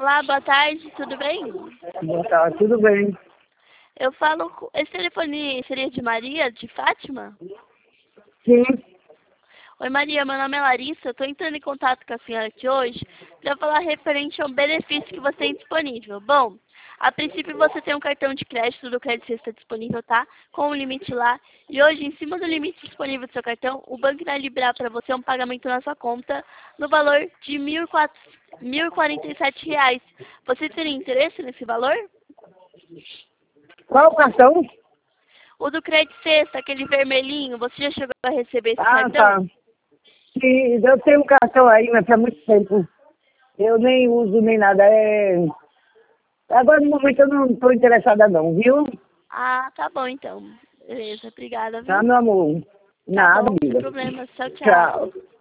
Olá, boa tarde, tudo bem? Boa tarde, tudo bem? Eu falo, esse telefone seria de Maria, de Fátima? Sim. Oi Maria, meu nome é Larissa, eu tô entrando em contato com a senhora aqui hoje para falar referente ao benefício que você tem disponível. Bom, a princípio você tem um cartão de crédito do Crédito Sexta disponível, tá? Com um limite lá. E hoje, em cima do limite disponível do seu cartão, o banco vai liberar para você um pagamento na sua conta no valor de R$ 1.047. Você teria interesse nesse valor? Qual o cartão? O do Crédito Sexta, aquele vermelhinho, você já chegou a receber esse Ah, cartão? tá. Sim, eu tenho um cartão aí, mas faz muito tempo. Eu nem uso nem nada. Agora, no momento, eu não estou interessada não, viu? Ah, tá bom então. Beleza, obrigada, Tá, viu? meu amor? Tá Nada, bom, sem amiga. problemas. Tchau, tchau. Tchau.